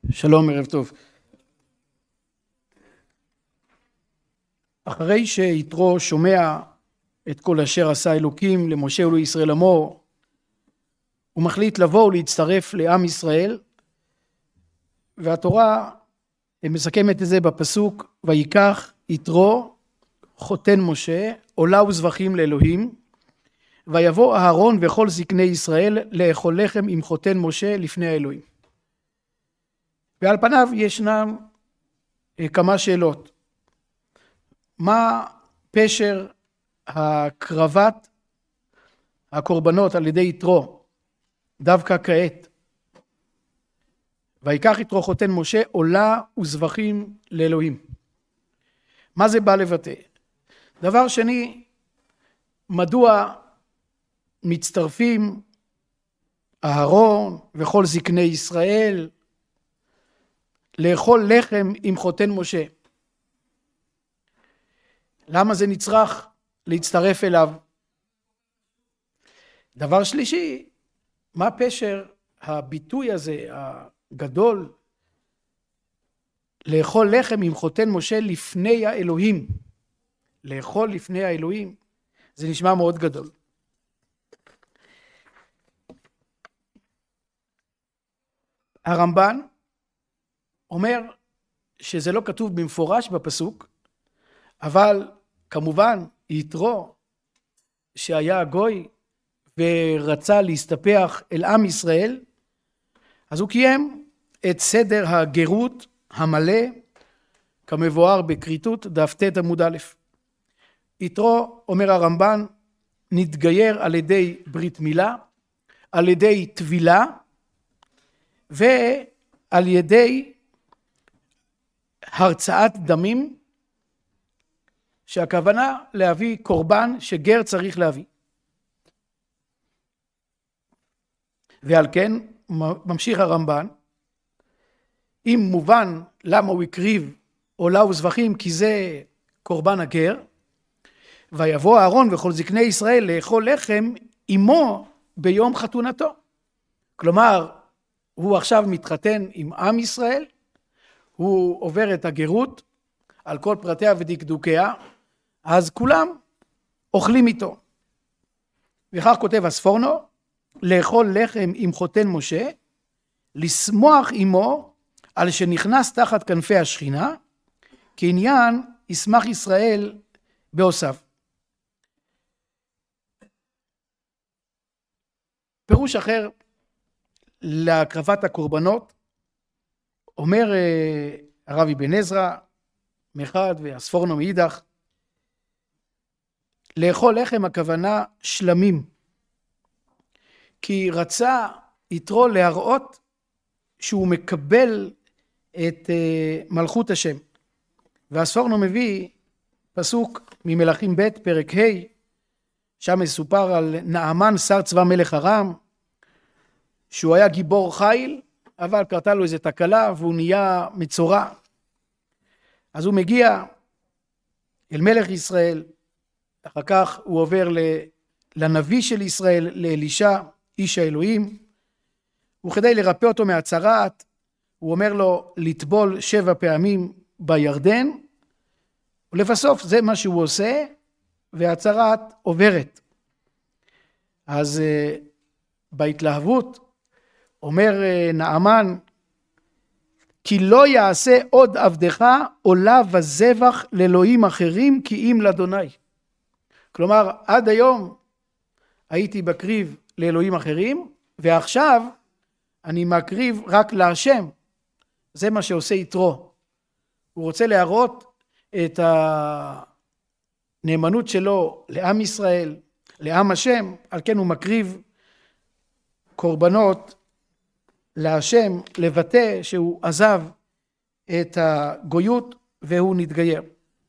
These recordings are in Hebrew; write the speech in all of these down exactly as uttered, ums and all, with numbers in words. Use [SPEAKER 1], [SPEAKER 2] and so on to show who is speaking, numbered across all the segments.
[SPEAKER 1] שלום, ערב טוב. אחרי שיתרו שומע את כל אשר עשה אלוקים למשה ולישראל עמו, הוא מחליט לבוא ולהצטרף לעם ישראל, והתורה מסכמת את זה בפסוק, ויקח יתרו חותן משה עולה וזבחים לאלוהים, ויבוא אהרון וכל זקני ישראל לאכול לחם עם חותן משה לפני האלוהים. ועל פניו ישנם כמה שאלות. מה פשר הקרבת הקורבנות על ידי יתרו דווקא כעת? ויקח יתרו חותן משה עולה וזבחים לאלוהים. מה זה בא לבטא? דבר שני, מדוע מצטרפים אהרון וכל זקני ישראל לאכול לחם עם חותן משה? למה זה נצרך להצטרף אליו? דבר שלישי, מה פשר הביטוי הזה הגדול לאכול לחם עם חותן משה לפני האלוהים? לאכול לפני האלוהים, זה נשמע מאוד גדול. הרמב"ן אומר שזה לא כתוב במפורש בפסוק, אבל כמובן יתרו שהיה גוי ורצה להסתפח אל עם ישראל, אז הוא קיים את סדר הגרות המלא כמבואר בכריתות דף ט עמוד א'. יתרו, אומר הרמב"ן, נתגייר על ידי ברית מילה, על ידי טבילה ועל ידי הרצאת דמים, שהכוונה להביא קורבן שגר צריך להביא. ועל כן ממשיך הרמב"ן, אם מובן למה הוא הקריב עולה וזבחים, כי זה קורבן הגר, ויבוא אהרון וכל זקני ישראל לאכול לחם עמו ביום חתונתו. כלומר, הוא עכשיו מתחתן עם עם ישראל, הוא עובר את הגרות על כל פרטיה ודקדוקיה, אז כולם אוכלים איתו. וכך כותב הספורנו, לאכול לחם עם חותן משה, לשמוח עמו על שנכנס תחת כנפי השכינה, כעניין ישמח ישראל בעושיו. פירוש אחר להקרבת הקורבנות, אומר הרב אבן עזרא מחד והספורנו מאידך, לאכול לחם הכוונה שלמים, כי רצה יתרו להראות שהוא מקבל את מלכות השם. והספורנו מביא פסוק ממלכים ב' פרק ה', שם מסופר על נעמן שר צבא מלך ארם, שהוא היה גיבור חיל, אבל קרתה לו איזו תקלה והוא נהיה מצורע. אז הוא מגיע אל מלך ישראל, אחר כך הוא עובר לנביא של ישראל, לאלישע, איש האלוהים, וכדי לרפא אותו מהצרעת, הוא אומר לו לטבול שבע פעמים בירדן, ולבסוף זה מה שהוא עושה, והצרעת עוברת. אז בהתלהבות, אומר נעמן, כי לא יעשה עוד עבדך עולה וזבח לאלוהים אחרים כי אם לאדוני. כלומר, עד היום הייתי בקריב לאלוהים אחרים, ועכשיו אני מקריב רק להשם. זה מה שעושה יתרו. הוא רוצה להראות את הנאמנות שלו לעם ישראל, לעם השם, על כן הוא מקריב קורבנות להשם, לבטא שהוא עזב את הגויות והוא נתגייר.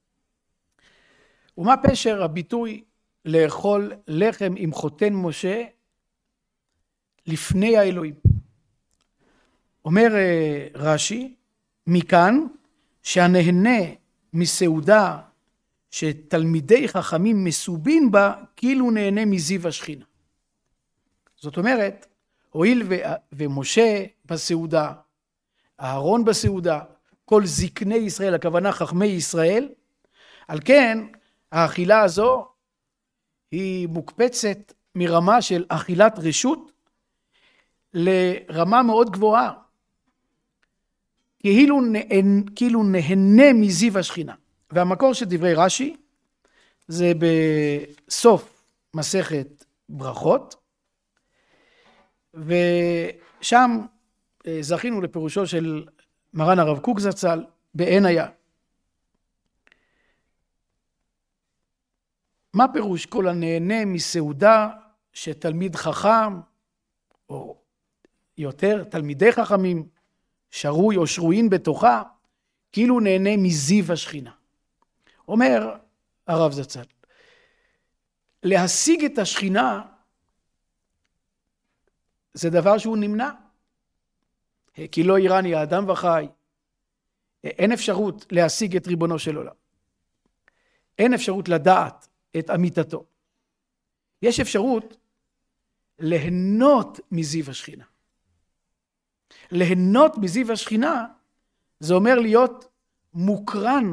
[SPEAKER 1] ומה פשר הביטוי לאכול לחם עם חותן משה לפני האלוהים? אומר רש"י, מכאן שהנהנה מסעודה שתלמידי חכמים מסובין בה, כאילו נהנה מזיו השכינה. זאת אומרת, הואיל ו- ומשה בסעודה, אהרון בסעודה, כל זקני ישראל, הכוונה חכמי ישראל. על כן, האכילה הזו היא מוקפצת מרמה של אכילת רשות לרמה מאוד גבוהה. כאילו, נהנה, כאילו נהנה מזיו השכינה. והמקור של דברי רש"י זה בסוף מסכת ברכות, ושם זכינו לפירושו של מרן הרב קוק זצ"ל בעין היה. מה פירוש כל הנהנה מסעודה שתלמיד חכם, או יותר תלמידי חכמים, שרוי או שרויים בתוכה, כאילו נהנה מזיו השכינה. אומר הרב זצ"ל, להשיג את השכינה זה דבר שהוא נמנע. כי לא איראני האדם וחי, אין אפשרות להשיג את ריבונו של עולם. אין אפשרות לדעת את אמיתתו. יש אפשרות ליהנות מזיו השכינה. ליהנות מזיו השכינה זה אומר להיות מוקרן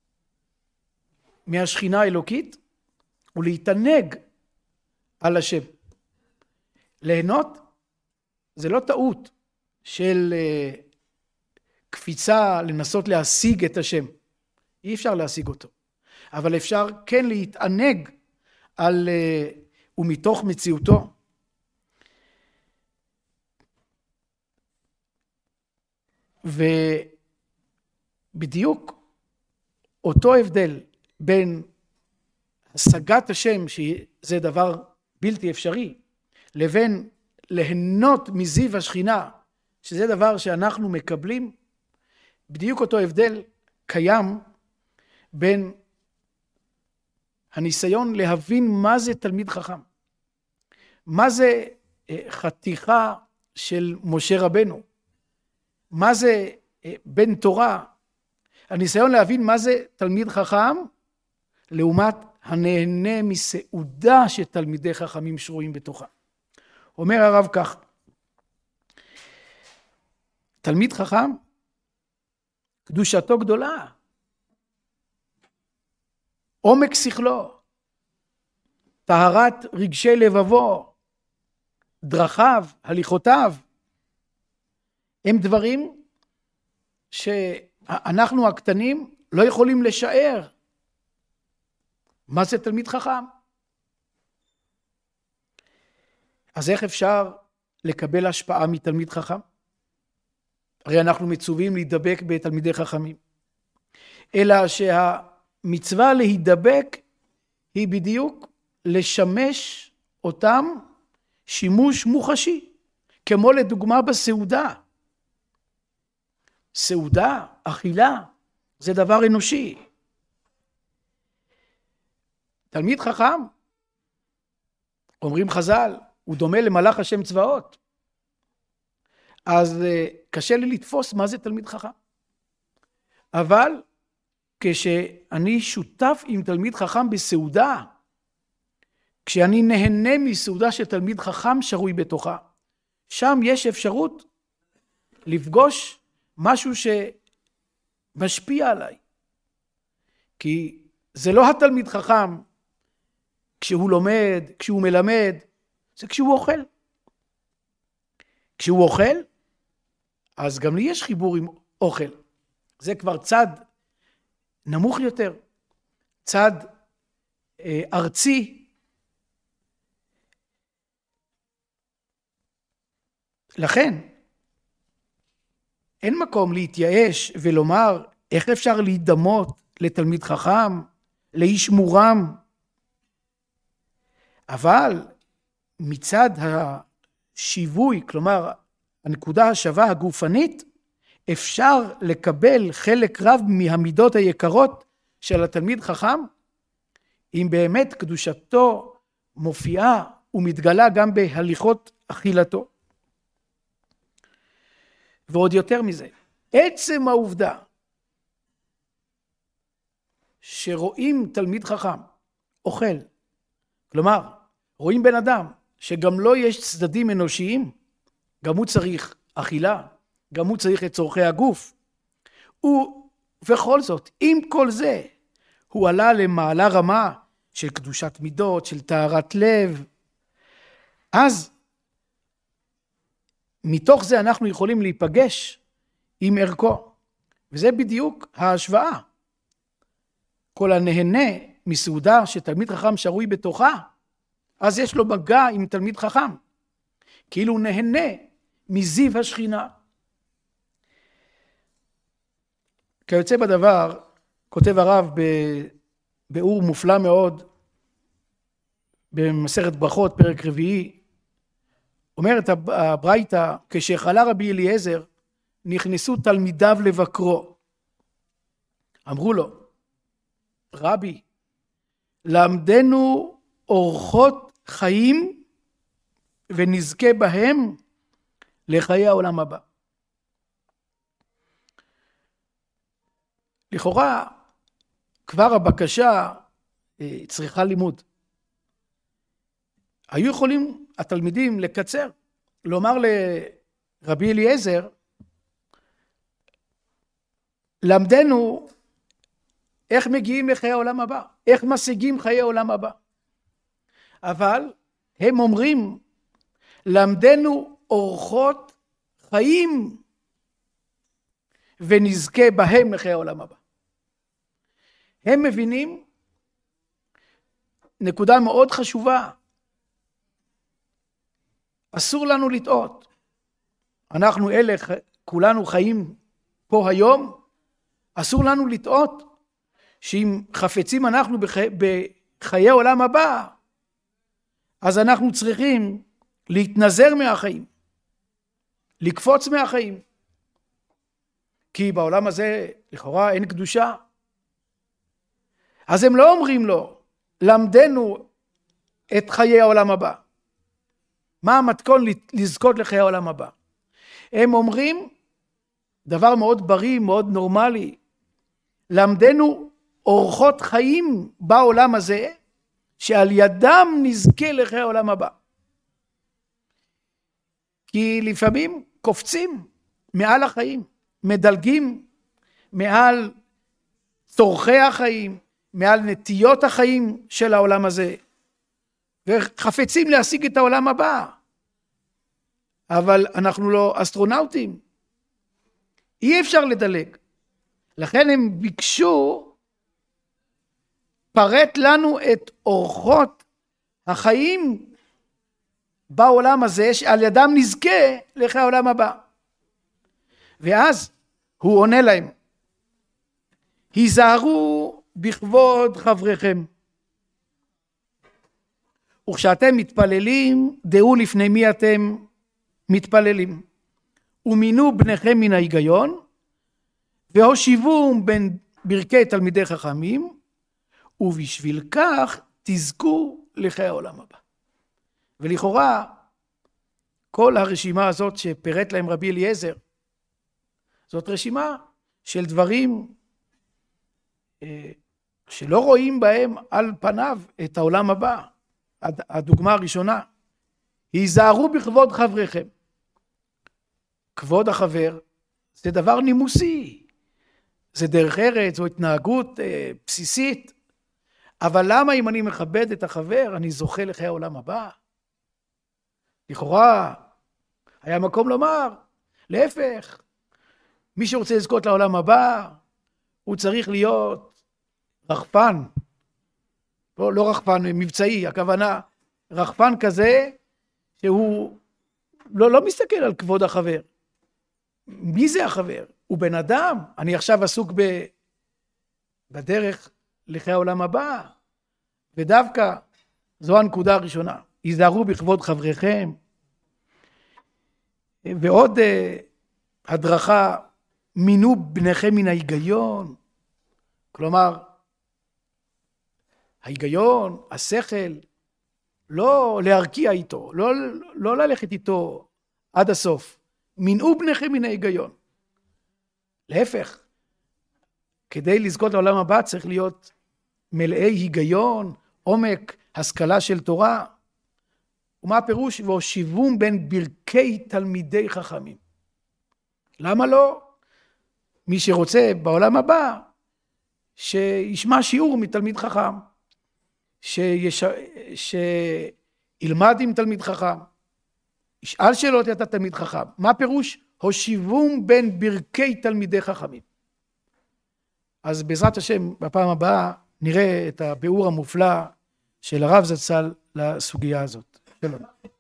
[SPEAKER 1] מהשכינה האלוקית ולהתענג על השם. ליהנות זה לא טעות של קפיצה לנסות להשיג את השם. אי אפשר להשיג אותו. אבל אפשר כן להתענג על ומתוך מציאותו. ובדיוק אותו הבדל בין השגת השם, שזה דבר בלתי אפשרי, לבין ליהנות מזיו השכינה, שזה דבר שאנחנו מקבלים, בדיוק אותו הבדל קיים בין הניסיון להבין מה זה תלמיד חכם. מה זה חתיכה של משה רבנו. מה זה בן תורה. הניסיון להבין מה זה תלמיד חכם, לעומת הנהנה מסעודה שתלמידי חכמים שרויים בתוכה. אומר הרב כך, תלמיד חכם, קדושתו גדולה, עומק שכלו, טהרת רגשי לבבו, דרכיו, הליכותיו, הם דברים שאנחנו הקטנים לא יכולים לשער. מה זה תלמיד חכם? אז איך אפשר לקבל השפעה מתלמיד חכם? הרי אנחנו מצווים להידבק בתלמידי חכמים. אלא שהמצווה להידבק היא בדיוק לשמש אותם שימוש מוחשי. כמו לדוגמה בסעודה. סעודה, אכילה, זה דבר אנושי. תלמיד חכם, אומרים חז"ל, הוא דומה למלאך השם צבאות. אז קשה לי לתפוס מה זה תלמיד חכם. אבל כשאני שותף עם תלמיד חכם בסעודה, כשאני נהנה מסעודה שתלמיד חכם שרוי בתוכה, שם יש אפשרות לפגוש משהו שמשפיע עליי. כי זה לא התלמיד חכם כשהוא לומד, כשהוא מלמד, זה כשהוא אוכל. כשהוא אוכל, אז גם לי יש חיבור עם אוכל. זה כבר צד נמוך יותר, צד אה, ארצי. לכן, אין מקום להתייאש ולומר איך אפשר להידמות לתלמיד חכם, לאיש מורם. אבל מצד השיווי, כלומר הנקודה השווה הגופנית, אפשר לקבל חלק רב מהמידות היקרות של התלמיד חכם, אם באמת קדושתו מופיעה ומתגלה גם בהליכות אכילתו. ועוד יותר מזה, עצם העובדה שרואים תלמיד חכם אוכל, כלומר רואים בן אדם שגם לא יש צדדים אנושיים, גם הוא צריך אכילה, גם הוא צריך את צורכי הגוף. ובכל זאת, עם כל זה, הוא עלה למעלה רמה של קדושת מידות, של טהרת לב. אז מתוך זה אנחנו יכולים להיפגש עם ערכו. וזה בדיוק ההשוואה. כל הנהנה מסעודה שתלמיד חכם שרוי בתוכה, אז יש לו מגע עם תלמיד חכם. כאילו נהנה מזיו השכינה. כיוצא בדבר, כותב הרב בביאור מופלא מאוד, במסכת ברכות, פרק רביעי, אומרת הברייתא, כשחלה רבי אליעזר, נכנסו תלמידיו לבקרו. אמרו לו, רבי, למדנו אורחות חיים ונזכה בהם לחיי העולם הבא. לכאורה, כבר הבקשה צריכה לימוד. היו יכולים התלמידים לקצר, לומר לרבי אליעזר, למדנו איך מגיעים לחיי העולם הבא, איך משיגים חיי העולם הבא. אבל הם אומרים, למדנו אורחות חיים ונזכה בהם לחיי העולם הבא. הם מבינים נקודה מאוד חשובה. אסור לנו לטעות. אנחנו אלה, כולנו חיים פה היום, אסור לנו לטעות שאם חפצים אנחנו בחיי, בחיי עולם הבא, אז אנחנו צריכים להתנזר מהחיים, לקפוץ מהחיים. כי בעולם הזה לכאורה אין קדושה. אז הם לא אומרים לו, למדנו את חיי העולם הבא. מה המתכון לזכות לחיי העולם הבא? הם אומרים דבר מאוד בריא, מאוד נורמלי. למדנו אורחות חיים בעולם הזה, שעל ידם נזכה לחיי העולם הבא. כי לפעמים קופצים מעל החיים, מדלגים מעל צורכי החיים, מעל נטיות החיים של העולם הזה, וחפצים להשיג את העולם הבא. אבל אנחנו לא אסטרונאוטים. אי אפשר לדלג. לכן הם ביקשו, פרט לנו את אורחות החיים בעולם הזה, שעל ידם נזכה לחיי העולם הבא. ואז הוא עונה להם, היזהרו בכבוד חבריכם. וכשאתם מתפללים, דעו לפני מי אתם מתפללים. ומינו בניכם מן ההיגיון, והושיבו בין ברכי תלמידי חכמים, ובשביל כך תזכו לחיי העולם הבא. ולכאורה, כל הרשימה הזאת שפירט להם רבי אליעזר, זאת רשימה של דברים שלא רואים בהם על פניו את העולם הבא. הדוגמה הראשונה, היזהרו בכבוד חבריכם. כבוד החבר זה דבר נימוסי, זה דרך ארץ, זו התנהגות אה, בסיסית. אבל למה אם אני מכבד את החבר, אני זוכה לחיי העולם הבא? לכאורה, היה מקום לומר, להפך, מי שרוצה לזכות לעולם הבא, הוא צריך להיות רחפן, לא, לא רחפן מבצעי, הכוונה רחפן כזה, שהוא לא, לא מסתכל על כבוד החבר. מי זה החבר? הוא בן אדם, אני עכשיו עסוק ב, בדרך לחיי העולם הבא, ודווקא זו הנקודה הראשונה, היזהרו בכבוד חבריכם. ועוד uh, הדרכה, מינו בניכם מן ההיגיון, כלומר, ההיגיון, השכל, לא להרקיע איתו, לא, לא ללכת איתו עד הסוף. מינו בניכם מן ההיגיון. להפך, כדי לזכות לעולם הבא צריך להיות מלאי היגיון, עומק, השכלה של תורה. ומה הפירוש? והושיבום בין ברכי תלמידי חכמים. למה לא? מי שרוצה בעולם הבא, שישמע שיעור מתלמיד חכם, שיש... שילמד עם תלמיד חכם, ישאל שאלות את התלמיד חכם. מה פירוש? הושיבום בין ברכי תלמידי חכמים. אז בעזרת השם, בפעם הבאה, נראה את הביאור המופלא של הרב זצ"ל לסוגיה הזאת. שלום.